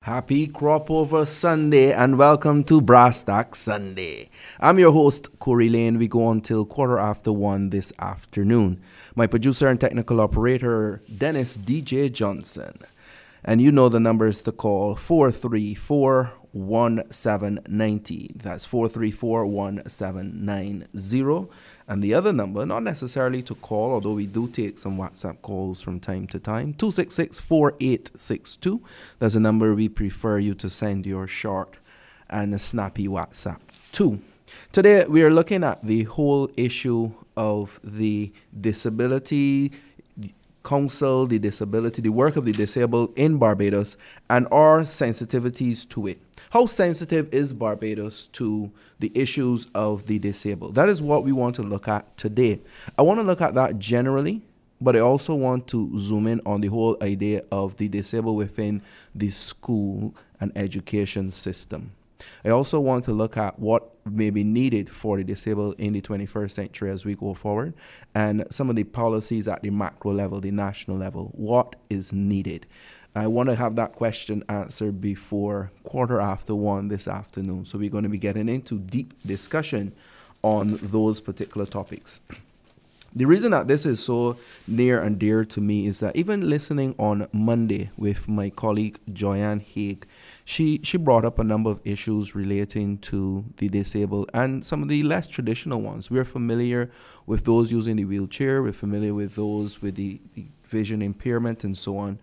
Happy Crop Over Sunday and welcome to Brass Tack Sunday. I'm your host, Corey Lane. We go until 1:15 this afternoon. My producer and technical operator, Dennis DJ Johnson. And you know the numbers to call, 434-1790. That's 434-1790. And the other number, not necessarily to call, although we do take some WhatsApp calls from time to time, 266-4862. That's a number we prefer you to send your short and a snappy WhatsApp to. Today, we are looking at the whole issue of the Disability Council, the work of the disabled in Barbados, and our sensitivities to it. How sensitive is Barbados to the issues of the disabled? That is what we want to look at today. I want to look at that generally, but I also want to zoom in on the whole idea of the disabled within the school and education system. I also want to look at what may be needed for the disabled in the 21st century as we go forward, and some of the policies at the macro level, the national level. What is needed? I want to have that question answered before 1:15 this afternoon. So we're going to be getting into deep discussion on those particular topics. The reason that this is so near and dear to me is that even listening on Monday with my colleague Joyanne Haig, she brought up a number of issues relating to the disabled and some of the less traditional ones. We're familiar with those using the wheelchair, we're familiar with those with the vision impairment and so on.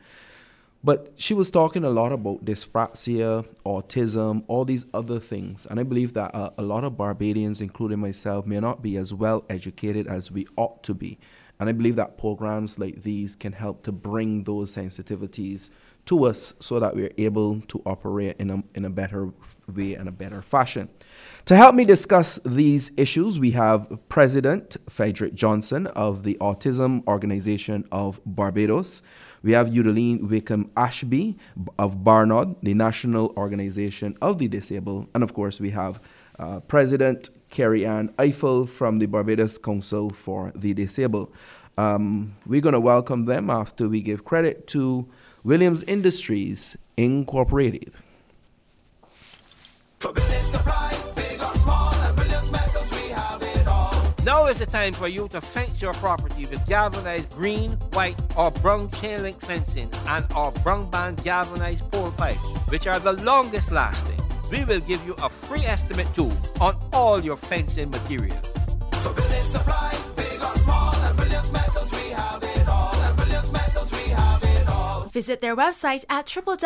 But she was talking a lot about dyspraxia, autism, all these other things. And I believe that a lot of Barbadians, including myself, may not be as well educated as we ought to be. And I believe that programs like these can help to bring those sensitivities to us so that we're able to operate in a better way and a better fashion. To help me discuss these issues, we have President Frederick Johnson of the Autism Organization of Barbados. We have Eudaline Wickham Ashby of Barnard, the National Organization of the Disabled. And of course, we have President Carrie Ann Eiffel from the Barbados Council for the Disabled. We're going to welcome them after we give credit to Williams Industries Incorporated. For building supplies, big or small, and Williams Metals, we have it all. Now is the time for you to fence your property with galvanized green, white, or brown chain link fencing and our brown band galvanized pole pipes, which are the longest lasting. We will give you a free estimate too on all your fencing materials. For building supplies, big or small, and Williams Metals, we have it all. And Williams Metals, we have it all. Visit their website at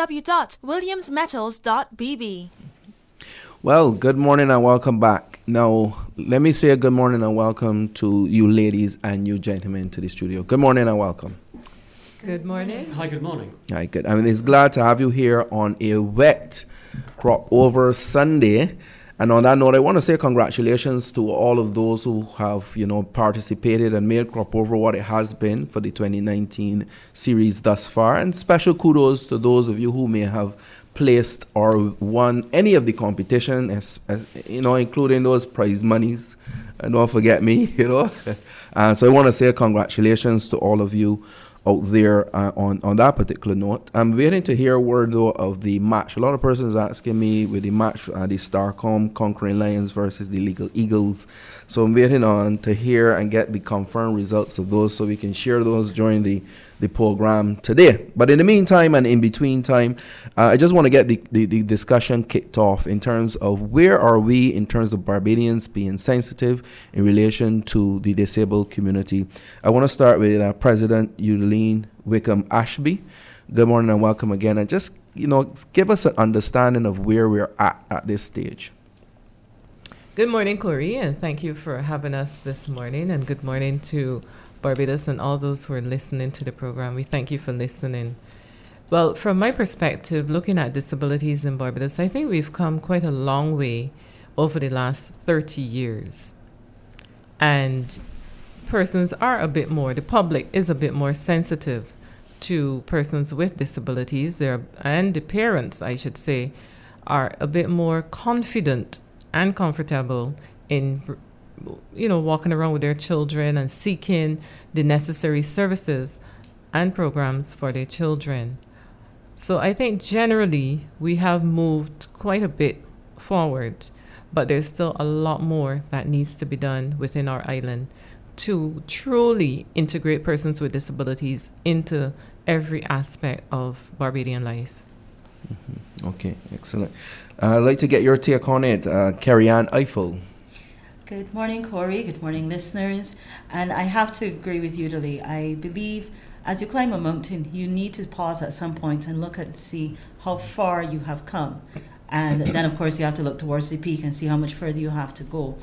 www.williamsmetals.bb. Well, good morning and welcome back. Now, let me say a good morning and welcome to you ladies and you gentlemen to the studio. Good morning and welcome. Good morning. Hi, good morning. Hi, good. I mean, it's glad to have you here on a wet Crop Over Sunday. And on that note, I want to say congratulations to all of those who have, participated and made Crop Over what it has been for the 2019 series thus far. And special kudos to those of you who may have placed or won any of the competition, as including those prize monies. And don't forget me, So I want to say congratulations to all of you out there on that particular note. I'm waiting to hear word, though, of the match. A lot of persons asking me with the match, the Starcom Conquering Lions versus the Legal Eagles. So I'm waiting on to hear and get the confirmed results of those so we can share those during the program today. But in the meantime and in between time, I just want to get the discussion kicked off in terms of where are we in terms of Barbadians being sensitive in relation to the disabled community. I want to start with President Eudaline Wickham Ashby. Good morning and welcome again. And just, give us an understanding of where we're at this stage. Good morning, Corey, and thank you for having us this morning. And good morning to Barbados and all those who are listening to the program. We thank you for listening. Well, from my perspective, looking at disabilities in Barbados, I think we've come quite a long way over the last 30 years. And persons are the public is a bit more sensitive to persons with disabilities. And the parents, I should say, are a bit more confident and comfortable in walking around with their children and seeking the necessary services and programs for their children. So I think generally we have moved quite a bit forward, but there's still a lot more that needs to be done within our island to truly integrate persons with disabilities into every aspect of Barbadian life. Okay, excellent. I'd like to get your take on it, Carrie Ann Eiffel. Good morning, Corey. Good morning, listeners. And I have to agree with you, Dolly. I believe as you climb a mountain, you need to pause at some point and look at see how far you have come. And then, of course, you have to look towards the peak and see how much further you have to go.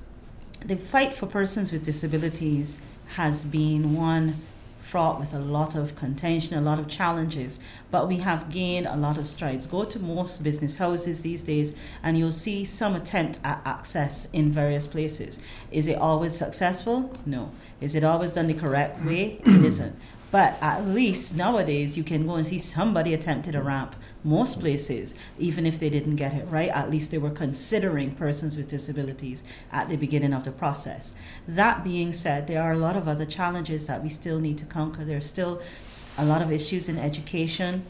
The fight for persons with disabilities has been one fraught with a lot of contention, a lot of challenges, but we have gained a lot of strides. Go to most business houses these days and you'll see some attempt at access in various places. Is it always successful? No. Is it always done the correct way? It isn't. But at least nowadays you can go and see somebody attempted a ramp. Most places, even if they didn't get it right, at least they were considering persons with disabilities at the beginning of the process. That being said, there are a lot of other challenges that we still need to conquer. There's still a lot of issues in education,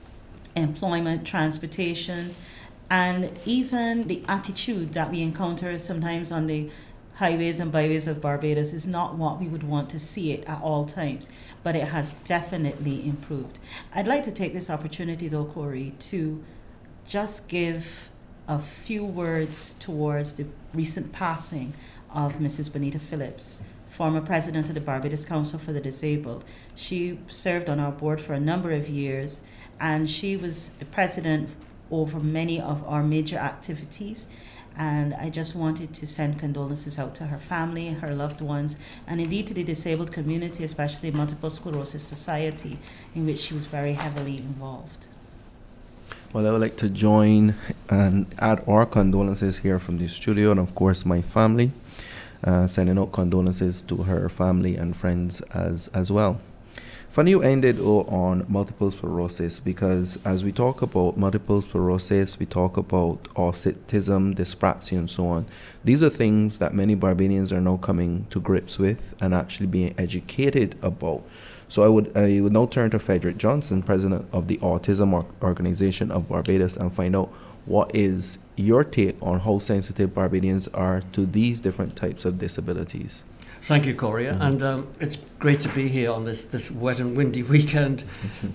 employment, transportation, and even the attitude that we encounter sometimes on the highways and byways of Barbados is not what we would want to see it at all times, but it has definitely improved. I'd like to take this opportunity though, Corey, to just give a few words towards the recent passing of Mrs. Bonita Phillips, former president of the Barbados Council for the Disabled. She served on our board for a number of years, and she was the president over many of our major activities. And I just wanted to send condolences out to her family, her loved ones, and indeed to the disabled community, especially Multiple Sclerosis Society, in which she was very heavily involved. Well, I would like to join and add our condolences here from the studio, and of course my family, sending out condolences to her family and friends as well. Funny you ended on multiple sclerosis, because as we talk about multiple sclerosis, we talk about autism, dyspraxia, and so on. These are things that many Barbadians are now coming to grips with and actually being educated about. So I would now turn to Frederick Johnson, president of the Autism Organization of Barbados, and find out what is your take on how sensitive Barbadians are to these different types of disabilities. Thank you, Corey, and it's great to be here on this wet and windy weekend.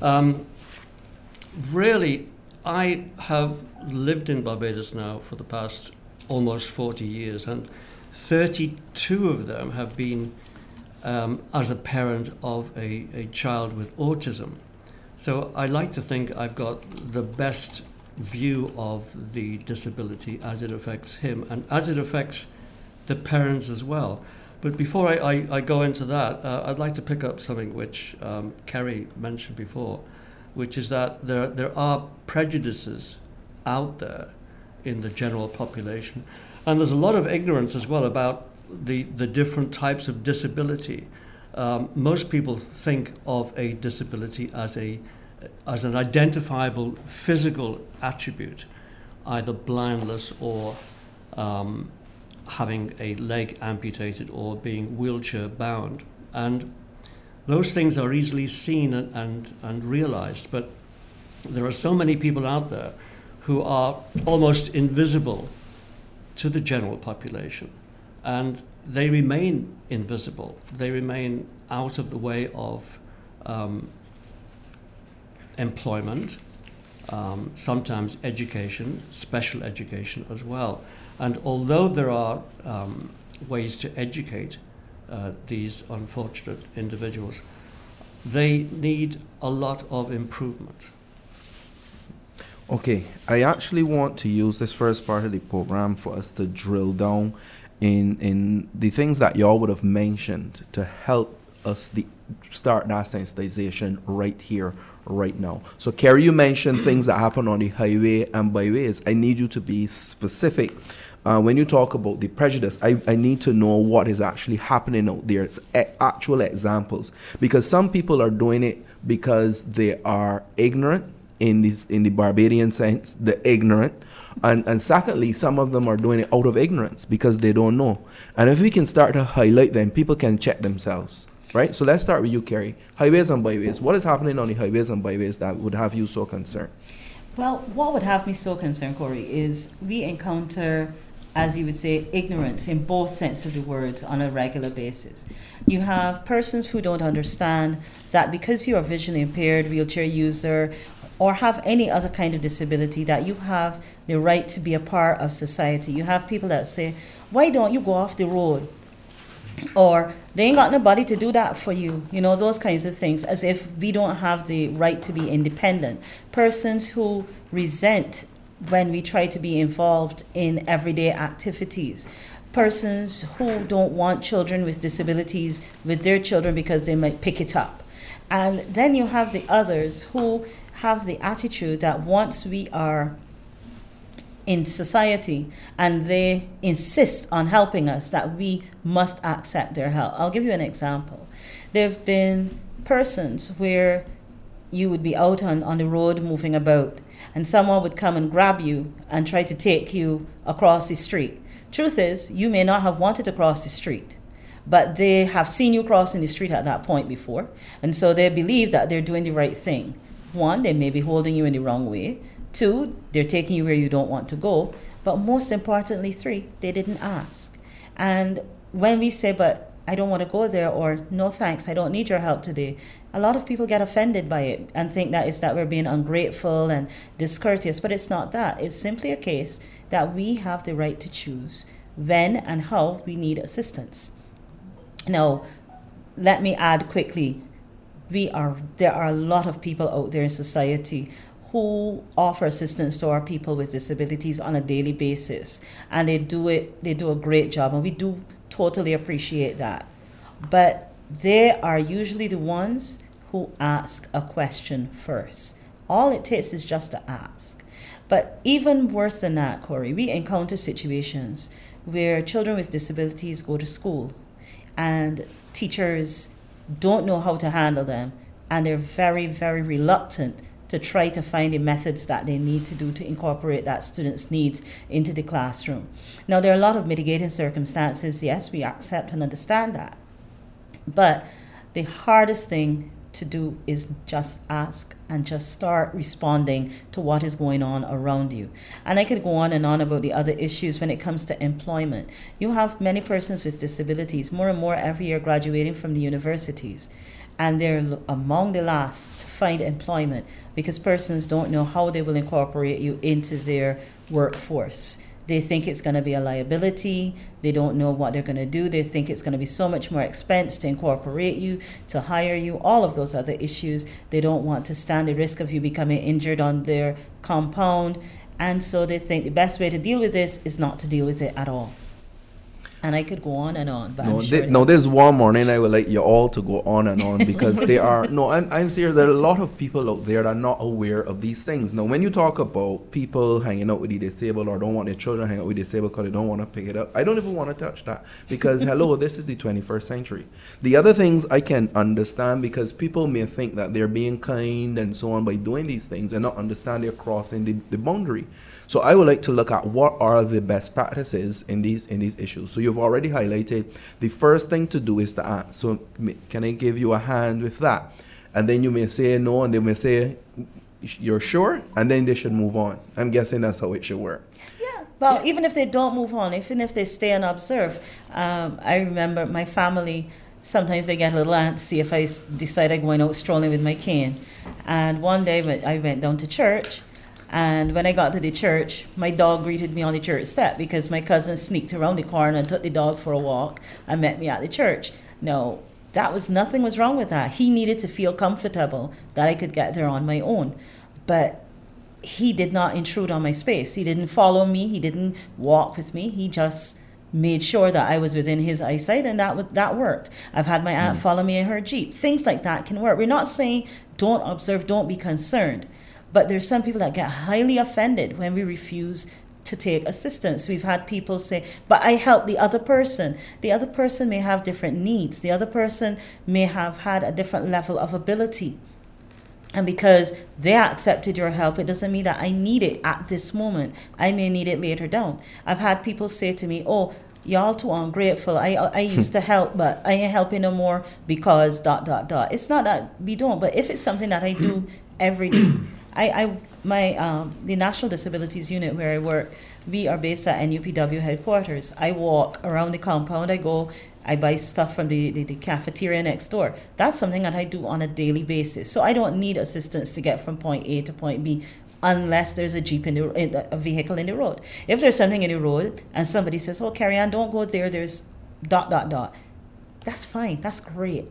Really, I have lived in Barbados now for the past almost 40 years, and 32 of them have been as a parent of a child with autism. So I like to think I've got the best view of the disability as it affects him and as it affects the parents as well. But before I go into that, I'd like to pick up something which Kerry mentioned before, which is that there are prejudices out there in the general population. And there's a lot of ignorance as well about the different types of disability. Most people think of a disability as an identifiable physical attribute, either blindness or having a leg amputated or being wheelchair bound. And those things are easily seen and realized, but there are so many people out there who are almost invisible to the general population, and they remain invisible. They remain out of the way of employment, sometimes education, special education as well. And although there are ways to educate these unfortunate individuals, they need a lot of improvement. Okay, I actually want to use this first part of the program for us to drill down in the things that y'all would have mentioned to help us start that sensitization right here, right now. So, Kerry, you mentioned things that happen on the highway and byways. I need you to be specific. When you talk about the prejudice, I need to know what is actually happening out there. It's actual examples, because some people are doing it because they are ignorant in the Barbadian sense, the ignorant, and secondly, some of them are doing it out of ignorance because they don't know. And if we can start to highlight them, people can check themselves. right? So let's start with you, Kerry. Highways and byways. What is happening on the highways and byways that would have you so concerned? Well, what would have me so concerned, Corey, is we encounter, as you would say, ignorance in both sense of the words on a regular basis. You have persons who don't understand that because you are visually impaired, wheelchair user, or have any other kind of disability, that you have the right to be a part of society. You have people that say, why don't you go off the road? Or they ain't got nobody to do that for you. You know, those kinds of things, as if we don't have the right to be independent. Persons who resent when we try to be involved in everyday activities. Persons who don't want children with disabilities with their children because they might pick it up. And then you have the others who have the attitude that once we are in society and they insist on helping us, that we must accept their help. I'll give you an example. There have been persons where you would be out on the road moving about and someone would come and grab you and try to take you across the street. Truth is, you may not have wanted to cross the street, but they have seen you crossing the street at that point before, and so they believe that they're doing the right thing. One, they may be holding you in the wrong way. Two, they're taking you where you don't want to go. But most importantly, three, they didn't ask. And when we say, but I don't want to go there, or no thanks, I don't need your help today, a lot of people get offended by it and think that it's that we're being ungrateful and discourteous, but it's not that. It's simply a case that we have the right to choose when and how we need assistance. Now, let me add quickly, there are a lot of people out there in society who offer assistance to our people with disabilities on a daily basis, and they do a great job, and we do totally appreciate that. But they are usually the ones who ask a question first. All it takes is just to ask. But even worse than that, Corey, we encounter situations where children with disabilities go to school and teachers don't know how to handle them, and they're very, very reluctant to try to find the methods that they need to do to incorporate that student's needs into the classroom. Now, there are a lot of mitigating circumstances. Yes, we accept and understand that. But the hardest thing to do is just ask and just start responding to what is going on around you. And I could go on and on about the other issues when it comes to employment. You have many persons with disabilities, more and more every year graduating from the universities, and they're among the last to find employment because persons don't know how they will incorporate you into their workforce. They think it's going to be a liability. They don't know what they're going to do. They think it's going to be so much more expense to incorporate you, to hire you, all of those other issues. They don't want to stand the risk of you becoming injured on their compound. And so they think the best way to deal with this is not to deal with it at all. And I could go on and on, but I'm sure there's one morning I would like you all to go on and on because there are, I'm serious, there are a lot of people out there that are not aware of these things. Now, when you talk about people hanging out with the disabled or don't want their children hanging out with disabled because they don't want to pick it up, I don't even want to touch that because, hello, this is the 21st century. The other things I can understand because people may think that they're being kind and so on by doing these things and not understand they're crossing the boundary. So I would like to look at what are the best practices in these issues. So you've already highlighted the first thing to do is to ask. So can I give you a hand with that? And then you may say no, and they may say you're sure, and then they should move on. I'm guessing that's how it should work. Yeah. Well, even if they don't move on, even if they stay and observe, I remember my family. Sometimes they get a little antsy if I decide I'm going out strolling with my cane. And one day I went down to church. And when I got to the church, my dog greeted me on the church step because my cousin sneaked around the corner and took the dog for a walk and met me at the church. No, nothing was wrong with that. He needed to feel comfortable that I could get there on my own. But he did not intrude on my space. He didn't follow me. He didn't walk with me. He just made sure that I was within his eyesight, and that worked. I've had my aunt follow me in her Jeep. Things like that can work. We're not saying don't observe, don't be concerned. But there's some people that get highly offended when we refuse to take assistance. We've had people say, but I help the other person. The other person may have different needs. The other person may have had a different level of ability. And because they accepted your help, it doesn't mean that I need it at this moment. I may need it later down. I've had people say to me, oh, y'all too ungrateful. I used to help, but I ain't helping no more because ... It's not that we don't, but if it's something that I do every day, the National Disabilities Unit where I work, we are based at NUPW headquarters. I walk around the compound. I buy stuff from the cafeteria next door. That's something that I do on a daily basis. So I don't need assistance to get from point A to point B unless there's a a vehicle in the road. If there's something in the road and somebody says, oh, Carrie Ann, don't go there, there's ... That's fine. That's great.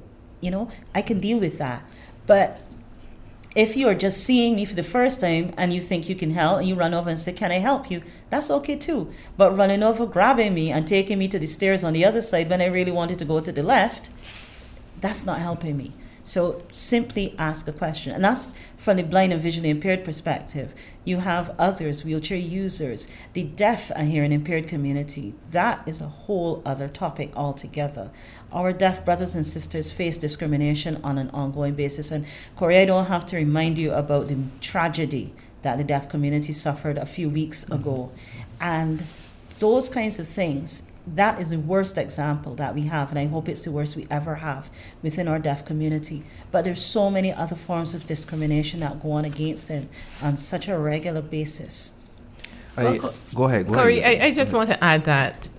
I can deal with that. But if you are just seeing me for the first time and you think you can help and you run over and say, can I help you? That's okay too. But running over, grabbing me and taking me to the stairs on the other side when I really wanted to go to the left, that's not helping me. So simply ask a question. And that's from the blind and visually impaired perspective. You have others, wheelchair users, the deaf and hearing impaired community. That is a whole other topic altogether. Our deaf brothers and sisters face discrimination on an ongoing basis. And Corey, I don't have to remind you about the tragedy that the deaf community suffered a few weeks ago. And those kinds of things, that is the worst example that we have, and I hope it's the worst we ever have within our deaf community. But there's so many other forms of discrimination that go on against them on such a regular basis. Go ahead. Corey, I just want to add that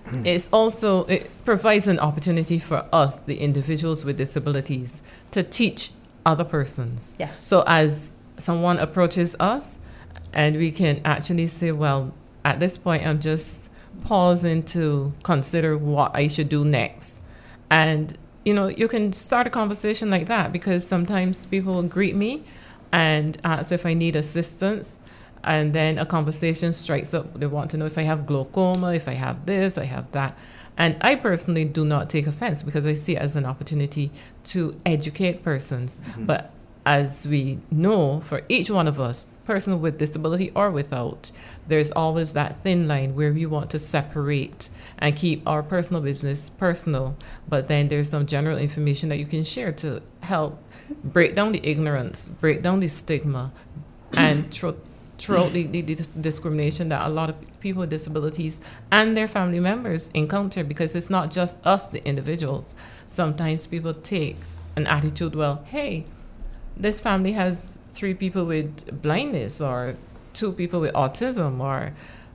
it provides an opportunity for us, the individuals with disabilities, to teach other persons. Yes. So as someone approaches us, and we can actually say, well, at this point, I'm just pausing to consider what I should do next. And, you can start a conversation like that, because sometimes people will greet me and ask if I need assistance. And then a conversation strikes up. They want to know if I have glaucoma, if I have this, I have that. And I personally do not take offense, because I see it as an opportunity to educate persons. Mm-hmm. But as we know, for each one of us, person with disability or without, there's always that thin line where we want to separate and keep our personal business personal, but then there's some general information that you can share to help break down the ignorance, break down the stigma, and throughout the discrimination that a lot of people with disabilities and their family members encounter, because it's not just us, the individuals. Sometimes people take an attitude, well, hey, this family has 3 people with blindness, or 2 people with autism, or,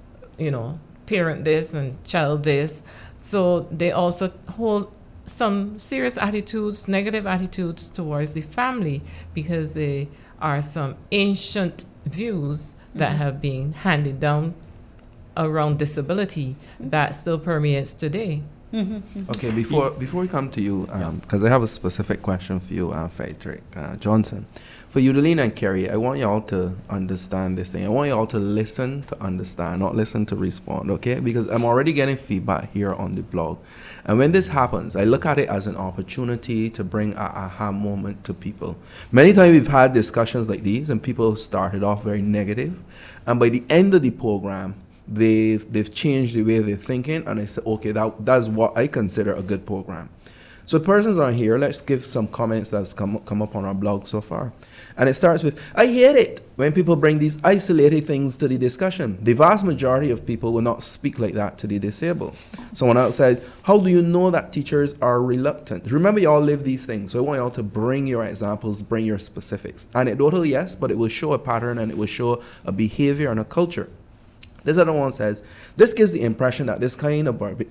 parent this and child this. So they also hold some serious attitudes, negative attitudes towards the family, because there are some ancient views that have been handed down around disability that still permeates today. Okay, before we come to you, because I have a specific question for you, Frederick Johnson. For Udalina and Kerry, I want you all to understand this thing. I want you all to listen to understand, not listen to respond, okay? Because I'm already getting feedback here on the blog. And when this happens, I look at it as an opportunity to bring an aha moment to people. Many times we've had discussions like these, and people started off very negative, and by the end of the program, they've changed the way they're thinking, and I said, okay, that's what I consider a good program. So persons are here. Let's give some comments that's come up on our blog so far. And it starts with, I hate it when people bring these isolated things to the discussion. The vast majority of people will not speak like that to the disabled. Someone else said, how do you know that teachers are reluctant? Remember, you all live these things. So I want you all to bring your examples, bring your specifics. Anecdotal, yes, but it will show a pattern, and it will show a behavior and a culture. This other one says, this gives the impression that this kind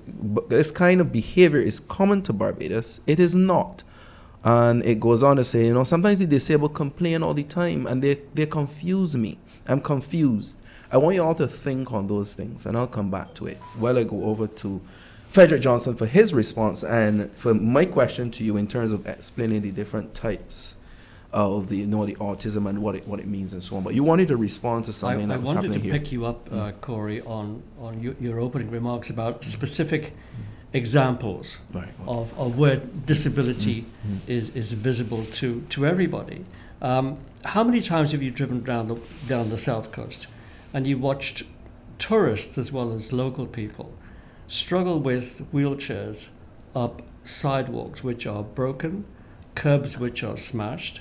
of behavior is common to Barbados. It is not. And it goes on to say, sometimes the disabled complain all the time, and they confuse me. I'm confused. I want you all to think on those things, and I'll come back to it while I go over to Frederick Johnson for his response, and for my question to you in terms of explaining the different types of the autism and what it means and so on. But you wanted to respond to something that was happening here. I wanted to pick you up, Corey, on your opening remarks about specific examples of where disability is visible to everybody. How many times have you driven down the South Coast and you watched tourists as well as local people struggle with wheelchairs up sidewalks which are broken, curbs which are smashed,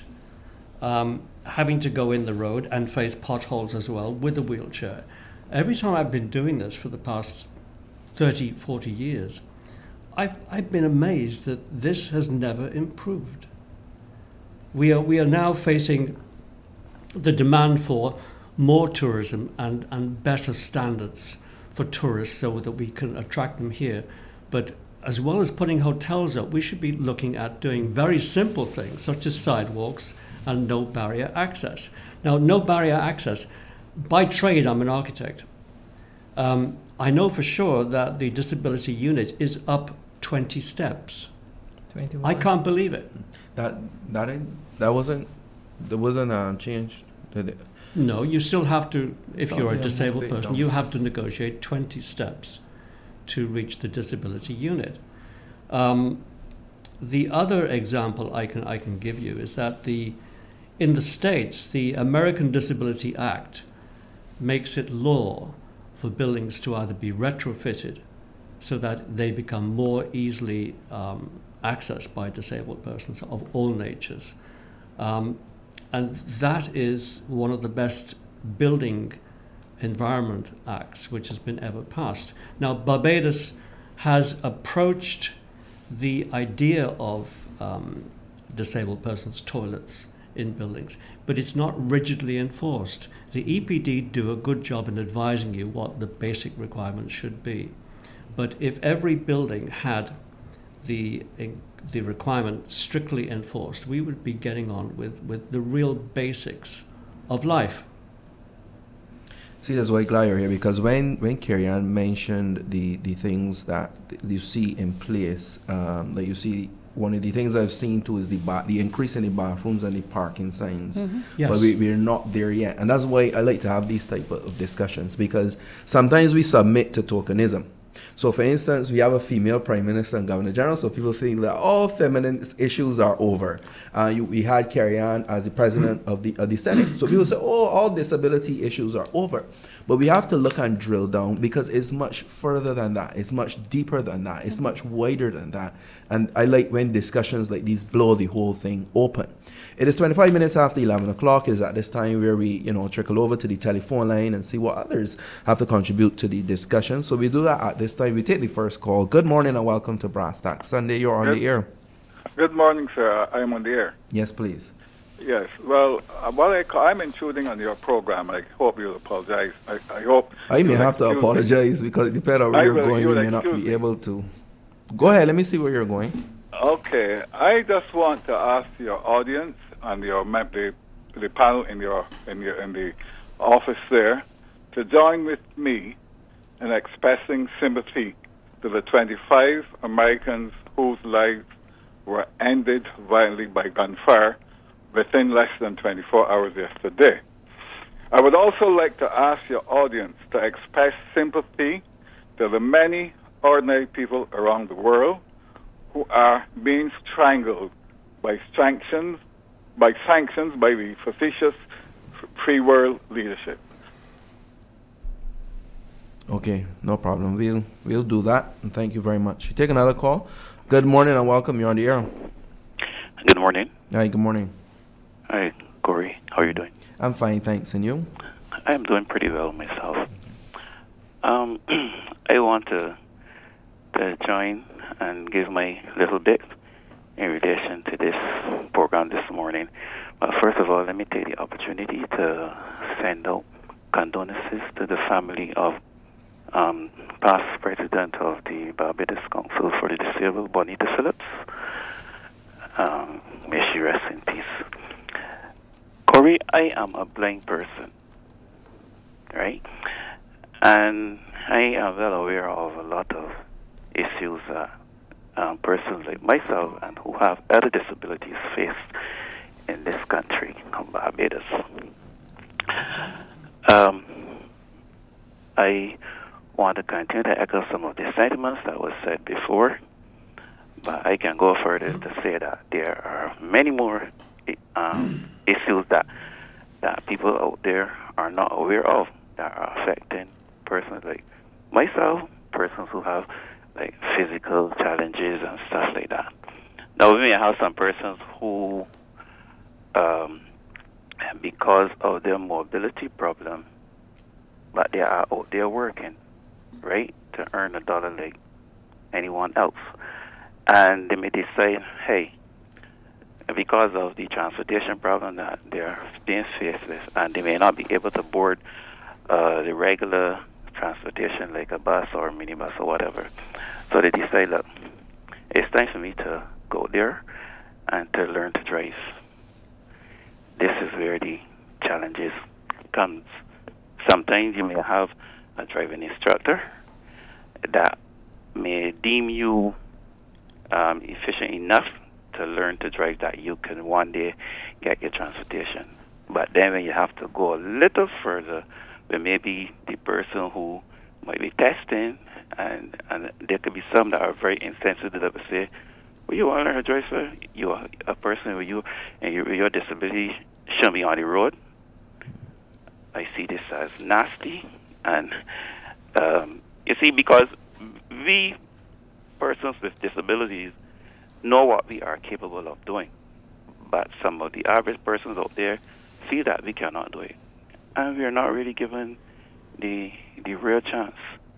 having to go in the road and face potholes as well with a wheelchair? Every time I've been doing this for the past 30, 40 years, I've been amazed that this has never improved. We are now facing the demand for more tourism and better standards for tourists so that we can attract them here. But as well as putting hotels up, we should be looking at doing very simple things such as sidewalks and no barrier access. Now, no barrier access, by trade I'm an architect. I know for sure that the disability unit is up 20 steps. 21. I can't believe it. That wasn't changed, did it? No, you still have to, if Oh, you're a yeah, disabled they person, don't. you have to negotiate 20 steps to reach the disability unit. The other example I can give you is that in the States, the American Disability Act makes it law for buildings to either be retrofitted so that they become more easily accessed by disabled persons of all natures. And that is one of the best building environment acts which has been ever passed. Now, Barbados has approached the idea of disabled persons' toilets in buildings, but it's not rigidly enforced. The EPD do a good job in advising you what the basic requirements should be. But if every building had the requirement strictly enforced, we would be getting on with the real basics of life. See, that's why glad you're here, because when Carrie-Ann mentioned the things that you see in place, that you see, one of the things I've seen too is the increase in the bathrooms and the parking signs. Yes. But we're not there yet. And that's why I like to have these type of discussions, because sometimes we submit to tokenism. So, for instance, we have a female prime minister and governor general, so people think that all feminine issues are over. We had Carrie-Ann as the president of the Senate. So people say, oh, all disability issues are over. But we have to look and drill down, because it's much further than that. It's much deeper than that. It's much wider than that. And I like when discussions like these blow the whole thing open. It is 25 minutes after 11 o'clock. It is at this time where we, trickle over to the telephone line and see what others have to contribute to the discussion. So we do that at this time. We take the first call. Good morning and welcome to Brass Tack Sunday. You're on the air. Good morning, sir. I am on the air. Yes, please. Yes. Well, I'm intruding on your program. I hope you'll apologize. I hope. I may you'll have to excuse me. apologize, because depending on where I you're will. going, You'll we may not excuse be me. able to. Go ahead. Let me see where you're going. Okay. I just want to ask your audience and the panel in the office there to join with me in expressing sympathy to the 25 Americans whose lives were ended violently by gunfire within less than 24 hours yesterday. I would also like to ask your audience to express sympathy to the many ordinary people around the world who are being strangled by sanctions by the facetious free world leadership. Okay, no problem. We'll do that, and thank you very much. We take another call. Good morning and welcome. You're on the air. Good morning. Hi, good morning. Hi, Corey. How are you doing? I'm fine, thanks. And you? I'm doing pretty well myself. I want to join and give my little bit in relation to this program this morning. But first of all, let me take the opportunity to send out condolences to the family of past president of the Barbados Council for the Disabled, Bonita Phillips. May she rest in peace. Corey, I am a blind person, right? And I am well aware of a lot of issues that persons like myself and who have other disabilities face in this country, Barbados. I want to continue to echo some of the sentiments that was said before, but I can go further to say that there are many more issues that people out there are not aware of that are affecting persons like myself, persons who have like physical challenges and stuff like that. Now, we may have some persons who, because of their mobility problem, but they are out there working, right? to earn $1 like anyone else. And they may decide, hey, because of the transportation problem that they're being faced with, and they may not be able to board the regular transportation like a bus or a minibus or whatever. So they decide, look, it's time for me to go there and to learn to drive. This is where the challenges comes. Sometimes you may have a driving instructor that may deem you efficient enough to learn to drive that you can one day get your transportation. But then when you have to go a little further, where maybe the person who might be testing, and there could be some that are very insensitive that will say, well, you want to learn to drive, sir? You're a person with you and your disability shouldn't be on the road. I see this as nasty. And you see, because we persons with disabilities know what we are capable of doing. But some of the average persons out there feel that we cannot do it. And we are not really given the real chance.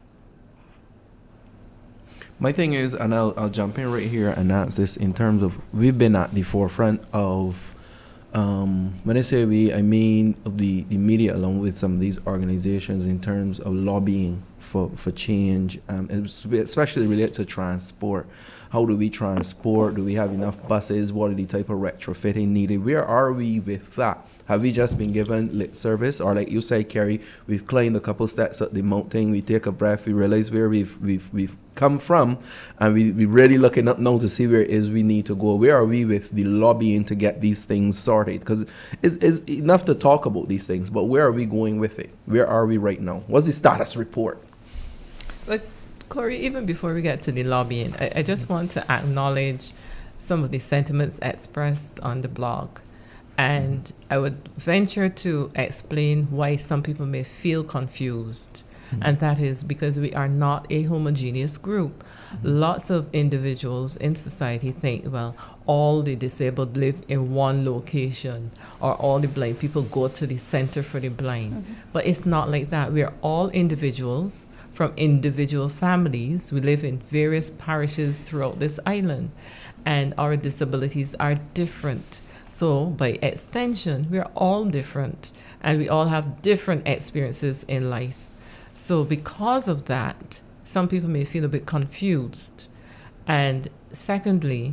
My thing is, and I'll jump in right here and ask this in terms of, we've been at the forefront of, when I say we, I mean the media along with some of these organizations in terms of lobbying for change, especially related to transport. How do we transport? Do we have enough buses? What are the type of retrofitting needed? Where are we with that? Have we just been given lip service? Or like you say, Kerry, we've climbed a couple steps up the mountain, we take a breath, we realize where we've come from, and we're really looking up now to see where it is we need to go. Where are we with the lobbying to get these things sorted? Because it's enough to talk about these things, but where are we going with it? Where are we right now? What's the status report? But Corey, even before we get to the lobbying, I just want to acknowledge some of the sentiments expressed on the blog. And I would venture to explain why some people may feel confused. And that is because we are not a homogeneous group. Lots of individuals in society think, well, all the disabled live in one location, or all the blind people go to the center for the blind. But it's not like that. We are all individuals from individual families. We live in various parishes throughout this island, and our disabilities are different. So by extension, we're all different, and we all have different experiences in life. So because of that, some people may feel a bit confused. And secondly,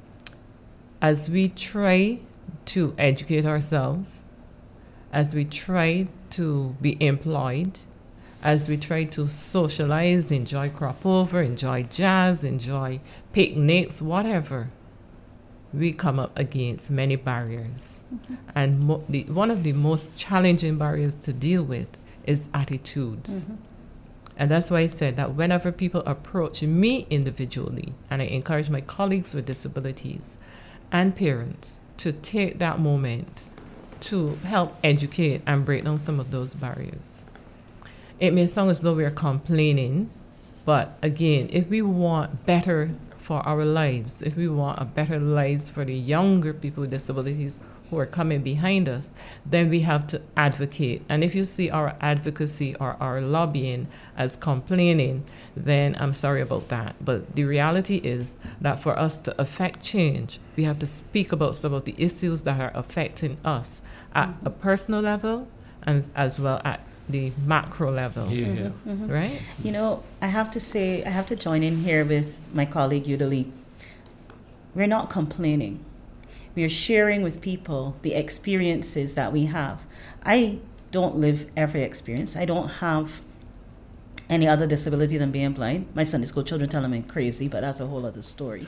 as we try to educate ourselves, as we try to be employed, as we try to socialize, enjoy crop over, enjoy jazz, enjoy picnics, whatever, we come up against many barriers. And one of the most challenging barriers to deal with is attitudes. And that's why I said that whenever people approach me individually, and I encourage my colleagues with disabilities and parents to take that moment to help educate and break down some of those barriers. It may sound as though we are complaining, but again, if we want better for our lives, if we want a better lives for the younger people with disabilities who are coming behind us, then we have to advocate. And if you see our advocacy or our lobbying as complaining, then I'm sorry about that. But the reality is that for us to affect change, we have to speak about some of the issues that are affecting us at a personal level and as well at the macro level. Right? You know, I have to say, I have to join in here with my colleague Udali. We're not complaining. We are sharing with people the experiences that we have. I don't live every experience. I don't have any other disability than being blind. My Sunday school children tell me I'm crazy, but that's a whole other story.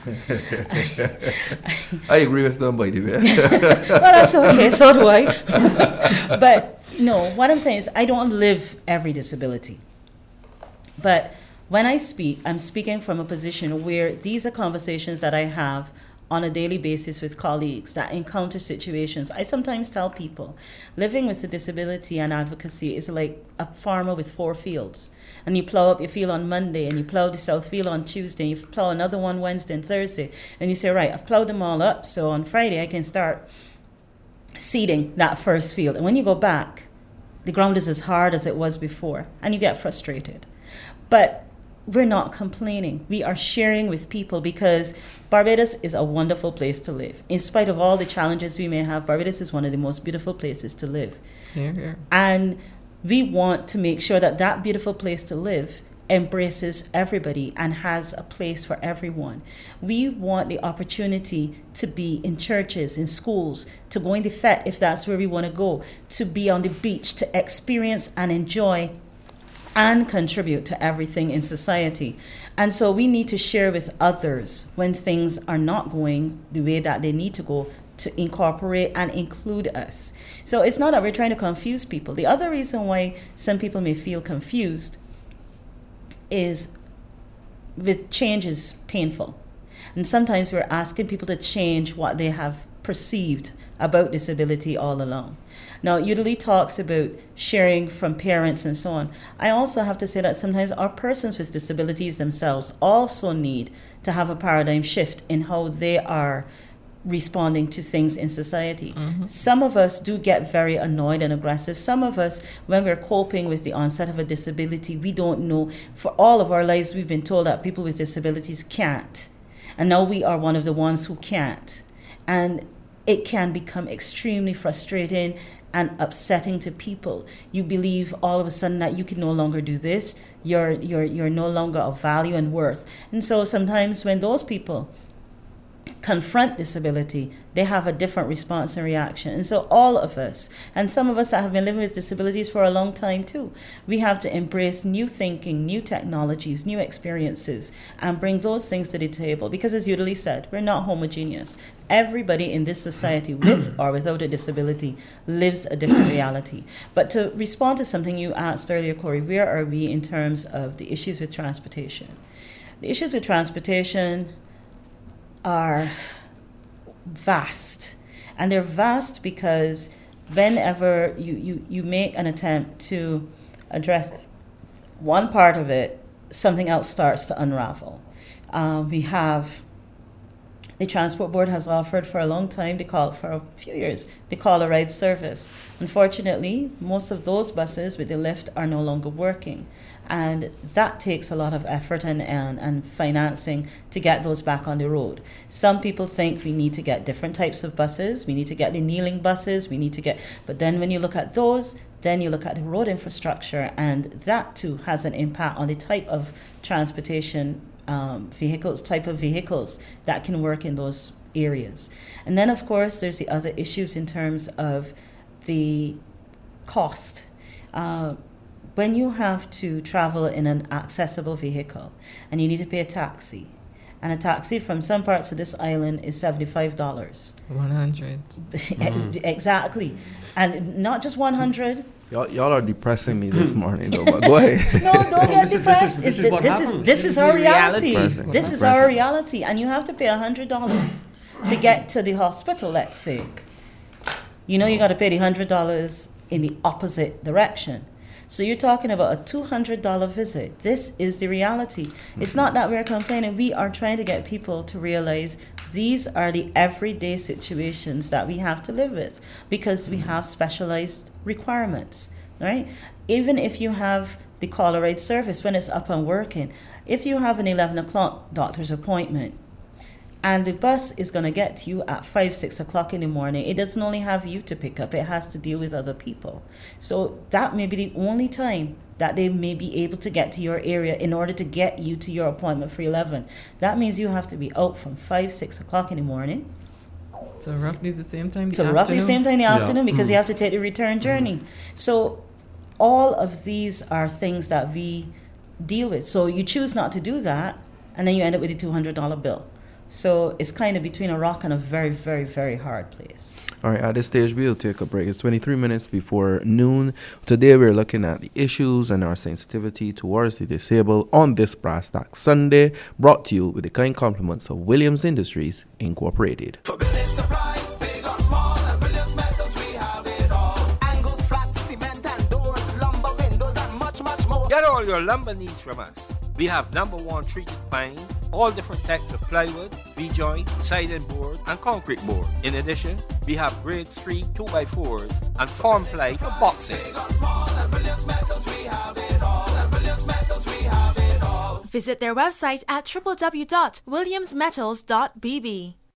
I agree with them, by the way. Well, that's okay, so do I. But no, what I'm saying is I don't live every disability. But when I speak, I'm speaking from a position where these are conversations that I have on a daily basis with colleagues that encounter situations. I sometimes tell people, living with a disability and advocacy is like a farmer with 4 fields. And you plow up your field on Monday, and you plow the south field on Tuesday, and you plow another one Wednesday and Thursday. And you say, right, I've plowed them all up, so on Friday I can start seeding that first field. And when you go back, the ground is as hard as it was before, and you get frustrated. But we're not complaining. We are sharing with people because Barbados is a wonderful place to live. In spite of all the challenges we may have, Barbados is one of the most beautiful places to live. Here, here. And we want to make sure that that beautiful place to live embraces everybody and has a place for everyone. We want the opportunity to be in churches, in schools, to go in the fete if that's where we want to go, to be on the beach, to experience and enjoy and contribute to everything in society. And so we need to share with others when things are not going the way that they need to go, to incorporate and include us. So it's not that we're trying to confuse people. The other reason why some people may feel confused is with change is painful. And sometimes we're asking people to change what they have perceived about disability all along. Now, Udally talks about sharing from parents and so on. I also have to say that sometimes our persons with disabilities themselves also need to have a paradigm shift in how they are responding to things in society. Some of us do get very annoyed and aggressive. Some of us, when we're coping with the onset of a disability, we don't know. For all of our lives, we've been told that people with disabilities can't. And now we are one of the ones who can't. And it can become extremely frustrating and upsetting to people. You believe all of a sudden that you can no longer do this. You're no longer of value and worth. And so sometimes when those people confront disability, they have a different response and reaction. And so all of us, and some of us that have been living with disabilities for a long time too, we have to embrace new thinking, new technologies, new experiences, and bring those things to the table. Because as Udally said, we're not homogeneous. Everybody in this society, with or without a disability, lives a different reality. But to respond to something you asked earlier, Corey, where are we in terms of the issues with transportation? The issues with transportation are vast. And they're vast because whenever you make an attempt to address one part of it, something else starts to unravel. We have the Transport Board has offered for a long time, for a few years, the call-a-ride service. Unfortunately, most of those buses with the lift are no longer working. And that takes a lot of effort and financing to get those back on the road. Some people think we need to get different types of buses. We need to get the kneeling buses. But then when you look at those, then you look at the road infrastructure, and that too has an impact on the type of transportation vehicles that can work in those areas. And then, of course, there's the other issues in terms of the cost. When you have to travel in an accessible vehicle and you need to pay a taxi, and a taxi from some parts of this island is $75. 100. Exactly. And not just 100. Y'all are depressing me this morning, though. But go ahead. No, don't get depressed. This is our reality. Depressing. This is our reality. And you have to pay $100 to get to the hospital, let's say. You know you got to pay the $100 in the opposite direction. So you're talking about a $200 visit. This is the reality. It's not that we're complaining. We are trying to get people to realize these are the everyday situations that we have to live with because we have specialized requirements, right? Even if you have the call-a-ride service when it's up and working, if you have an 11 o'clock doctor's appointment, and the bus is going to get to you at 5, 6 o'clock in the morning, it doesn't only have you to pick up, it has to deal with other people. So that may be the only time that they may be able to get to your area in order to get you to your appointment for 11. That means you have to be out from 5, 6 o'clock in the morning. So roughly the same time in the afternoon because you have to take the return journey. So all of these are things that we deal with. So you choose not to do that, and then you end up with a $200 bill. So it's kind of between a rock and a very, very, very hard place. All right, at this stage, we'll take a break. It's 23 minutes before noon. Today, we're looking at the issues and our sensitivity towards the disabled on this Brass Tack Sunday, brought to you with the kind compliments of Williams Industries, Incorporated. For building supplies, big or small, and Williams Metals, we have it all. Angles, flats, cement and doors, lumber, windows, and much, much more. Get all your lumber needs from us. We have #1 treated pine, all different types of plywood, V-joint, siding board, and concrete board. In addition, we have grade 3 2x4s and form ply for boxing. Big or small, and Williams Metals, we have it all. And Williams Metals, we have it all. Visit their website at www.williamsmetals.bb.